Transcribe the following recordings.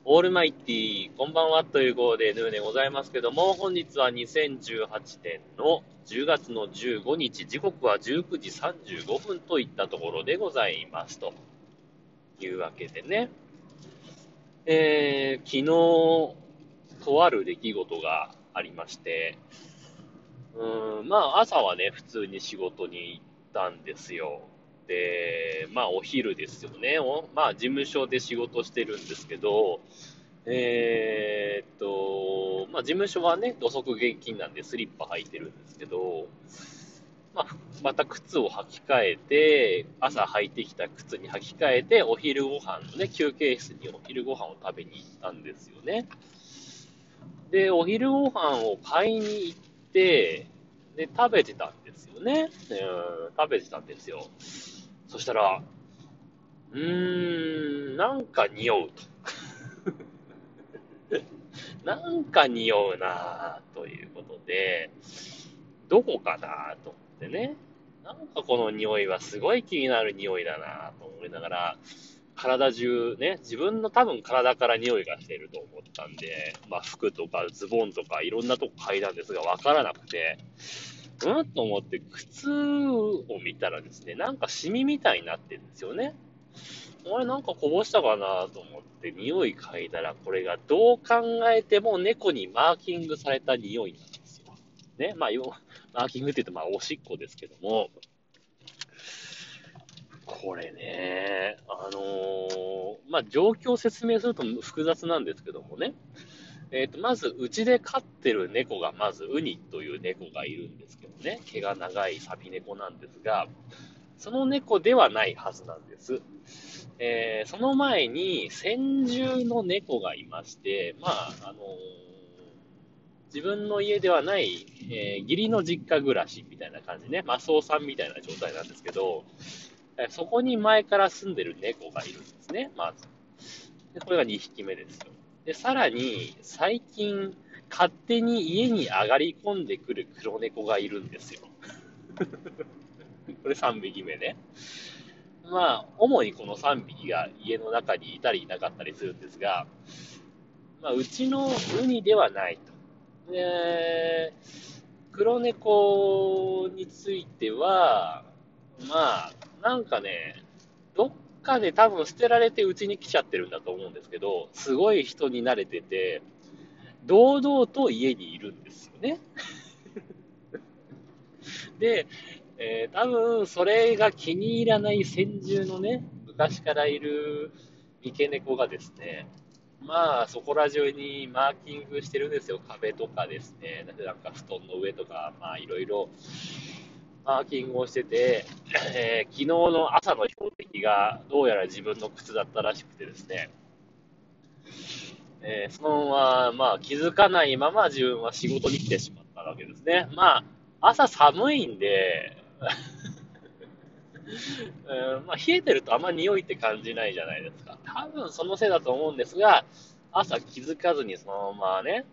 オールマイティー、こんばんはという号でヌーでございますけども、本日は2018年の10月の15日、時刻は19時35分といったところでございますというわけでね、昨日、とある出来事がありまして、まあ朝はね、普通に仕事に行ったんですよ。で、まあお昼ですよね。まあ事務所で仕事してるんですけど、まあ、事務所はね、土足厳禁なんでスリッパ履いてるんですけど、まあ、また靴を履き替えて、朝履いてきた靴に履き替えて、お昼ご飯のね、休憩室にお昼ご飯を食べに行ったんですよね。で、お昼ご飯を買いに行って、で、食べてたんですよね。食べてたんですよ。そしたら、なんか匂うと。なんか匂うなぁということで、どこかなと思ってね。なんかこの匂いはすごい気になる匂いだなと思いながら、体中ね、自分の多分体から匂いがしていると思ったんで、まあ服とかズボンとかいろんなとこ嗅いだんですがわからなくて、と思って靴を見たらですね、なんかシミみたいになってるんですよね。あれなんかこぼしたかなと思って匂い嗅いだら、これがどう考えても猫にマーキングされた匂いなんですよ。ね、まあ、マーキングって言うとまあおしっこですけども、これね、まあ状況を説明すると複雑なんですけどもね、まず、うちで飼ってる猫が、まず、ウニという猫がいるんですけどね、毛が長いサビ猫なんですが、その猫ではないはずなんです。その前に先住の猫がいまして、まあ、自分の家ではない、義理の実家暮らしみたいな感じね、マスオさんみたいな状態なんですけど、そこに前から住んでる猫がいるんですね、まず。で、これが2匹目ですよ。で、さらに、最近、勝手に家に上がり込んでくる黒猫がいるんですよ。これ3匹目ね。まあ、主にこの3匹が家の中にいたりいなかったりするんですが、まあ、うちのウニではないと。で、黒猫については、まあ、なんかね、どっかで多分捨てられてうちに来ちゃってるんだと思うんですけど、すごい人に慣れてて、堂々と家にいるんですよね。で、多分それが気に入らない先住のね、昔からいる三毛猫がですね、まあそこら中にマーキングしてるんですよ。壁とかですね、なんか布団の上とか、まあいろいろマーキングをしてて、昨日の朝の標的がどうやら自分の靴だったらしくてですね、そのまま、まあ気づかないまま自分は仕事に来てしまったわけですね。まあ朝寒いんで、まあ、冷えてるとあんま匂いって感じないじゃないですか。多分そのせいだと思うんですが、朝気づかずにそのままね、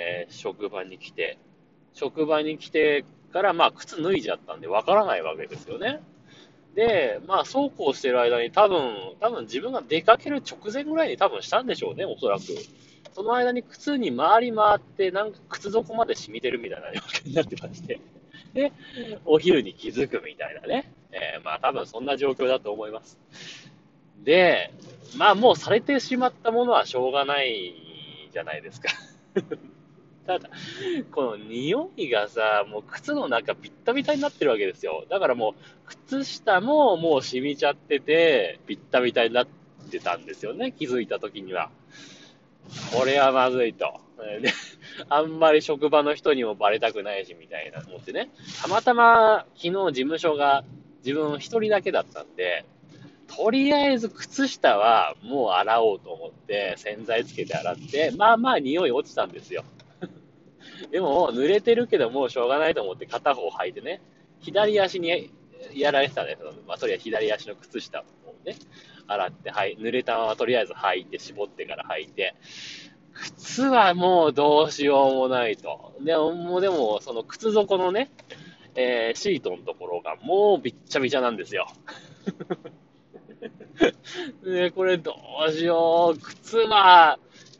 職場に来てからまあ靴脱いじゃったんでわからないわけですよね。で、まあそうこうしてる間に多分自分が出かける直前ぐらいに多分したんでしょうね、おそらく。その間に靴に回り回って、なんか靴底まで染みてるみたいな状況になってまして。で、お昼に気づくみたいなね。まあ多分そんな状況だと思います。で、まあもうされてしまったものはしょうがないじゃないですか。ただ、この匂いがさ、もう靴の中ビッタビタになってるわけですよ。だからもう、靴下ももう染みちゃってて、ビッタビタになってたんですよね。気づいた時には。これはまずいと。で、あんまり職場の人にもバレたくないし、みたいな思ってね。たまたま昨日事務所が自分一人だけだったんで、とりあえず靴下はもう洗おうと思って洗剤つけて洗って、まあまあ匂い落ちたんですよ。でも濡れてるけどもうしょうがないと思って片方履いてね、左足にやられてたね。まあそれは左足の靴下をね、洗って、はい、濡れたままとりあえず履いて、絞ってから履いて、靴はもうどうしようもないと。でも、その靴底のね、シートのところがもうびっちゃびちゃなんですよ。これどうしよう。靴は、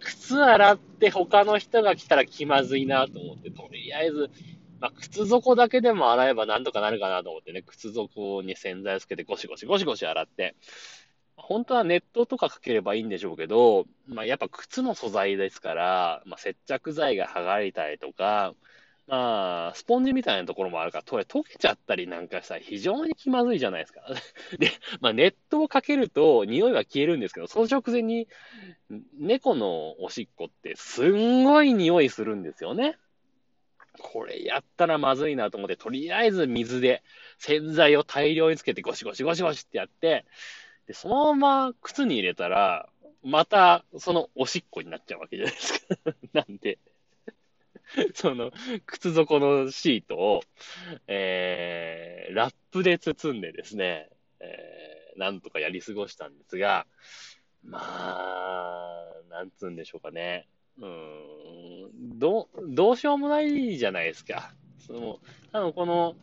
靴洗って他の人が来たら気まずいなと思って、とりあえず、まあ、靴底だけでも洗えばなんとかなるかなと思ってね、靴底に洗剤をつけてゴシゴシゴシゴシ洗って、本当はネットとかかければいいんでしょうけど、まあ、やっぱ靴の素材ですから、まあ、接着剤が剥がれたりとか、まあ、スポンジみたいなところもあるから、溶けちゃったりなんかしたら非常に気まずいじゃないですか。で、まあ、ネットをかけると匂いは消えるんですけど、その直前に猫のおしっこってすんごい匂いするんですよね。これやったらまずいなと思って、とりあえず水で洗剤を大量につけてゴシゴシゴシゴシってやって、で、そのまま靴に入れたら、またそのおしっこになっちゃうわけじゃないですか。なんで、その靴底のシートを、ラップで包んでですね、なんとかやり過ごしたんですが、まあ、なんつうんでしょうかね。どうしようもないじゃないですか。多分この、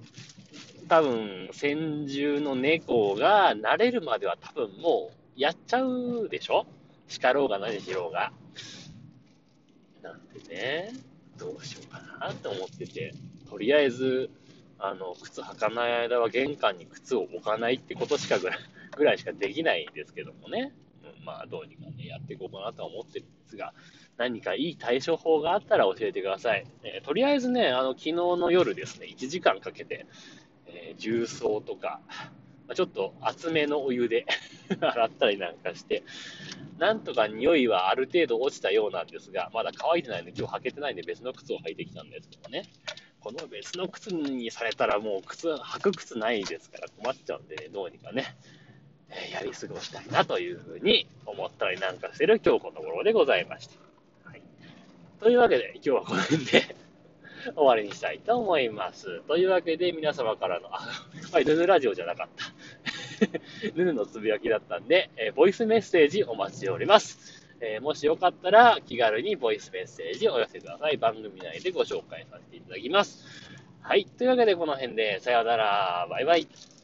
先住の猫が慣れるまでは多分もうやっちゃうでしょ、叱ろうが何しようが。なんでね、どうしようかなって思ってて、とりあえず、靴履かない間は玄関に靴を置かないってことしかぐらいしかできないんですけどもね。まあ、どうにかね、やっていこうかなとは思ってるんですが、何かいい対処法があったら教えてください。とりあえずね、昨日の夜ですね、1時間かけて、重曹とか、ちょっと厚めのお湯で洗ったりなんかして、なんとか匂いはある程度落ちたようなんですが、まだ乾いてないので今日履けてないんで別の靴を履いてきたんですけどね。この別の靴にされたらもう履く靴ないですから困っちゃうんでね、どうにかね、やり過ごしたいなというふうに思ったりなんかしてる今日この頃でございました。はい。というわけで今日はこの辺で終わりにしたいと思います。というわけで皆様からの、ヌヌラジオじゃなかった。ヌヌのつぶやきだったんで、ボイスメッセージお待ちしております。もしよかったら気軽にボイスメッセージをお寄せください。番組内でご紹介させていただきます。はい。というわけでこの辺でさようなら。バイバイ。